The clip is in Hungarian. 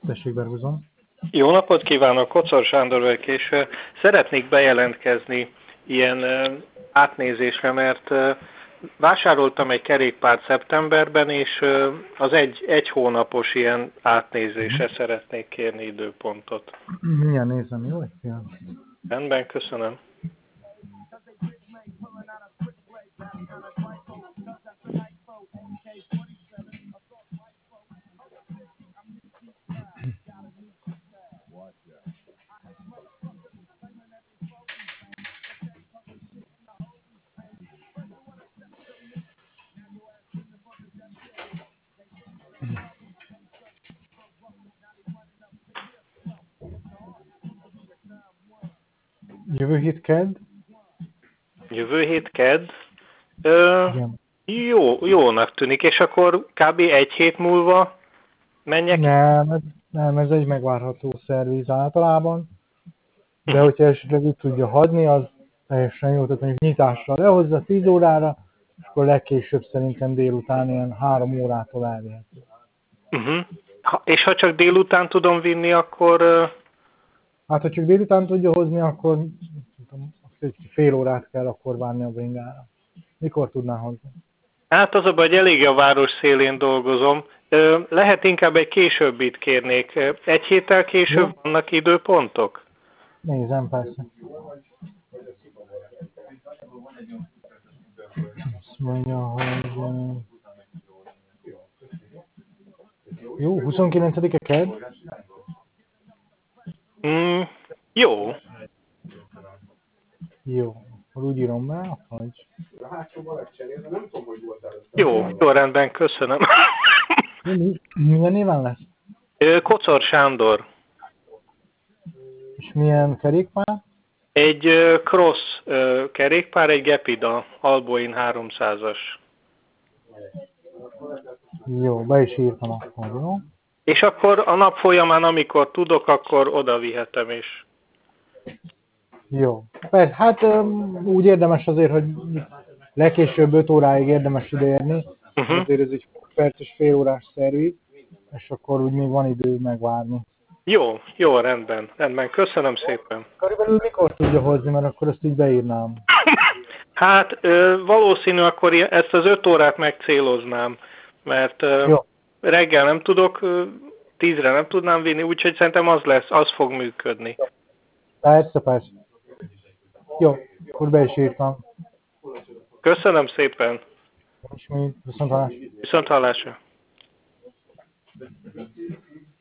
Tessék, berhúzom. Jó napot kívánok, Kocor Sándor vagyok, és szeretnék bejelentkezni ilyen átnézésre, mert vásároltam egy kerékpárt szeptemberben, és az egy hónapos ilyen átnézésre szeretnék kérni időpontot. Milyen nézem, jó? Rendben, köszönöm. Jövő hét kedd? Jövő hét kedd? Igen. Jónak tűnik, és akkor kb. Egy hét múlva menjek? Nem, ez egy megvárható szerviz általában. De hogyha esetleg így tudja hagyni, az teljesen jó, tehát mondjuk nyitásra lehozza 10 órára, és akkor legkésőbb szerintem délután ilyen 3 órától elvihető. És ha csak délután tudom vinni, akkor... Hát, ha csak délután tudja hozni, akkor egy fél órát kell akkor várni a bringára. Mikor tudná hozni? Hát az a baj, hogy elég a város szélén dolgozom. Lehet inkább egy későbbit kérnék. Egy héttel később vannak időpontok? Nézem, persze. Azt mondja, hogy... Jó, 29-e kedd? Jó. Jó. Akkor úgy írom be, hogy... Jó, rendben, köszönöm. Milyen néven lesz? Kocor Sándor. És milyen kerékpár? Egy cross kerékpár, egy Gepida, Alboin 300-as. Jó, be is írtam akkor, jó? És akkor a nap folyamán, amikor tudok, akkor oda vihetem is. Jó. Persze, hát úgy érdemes azért, hogy legkésőbb 5 óráig érdemes ideérni. Azért ez egy perces, fél órás szerviz, és akkor úgy még van idő megvárni. Jó, rendben. Köszönöm szépen. Körülbelül mikor tudja hozni, mert akkor ezt így beírnám. Hát valószínű akkor ezt az 5 órát megcéloznám, mert reggel nem tudok, 10-re nem tudnám vinni, úgyhogy szerintem az fog működni. Persze. Jó, akkor be is írtam. Köszönöm szépen. Viszonthallásra. Viszonthallásra.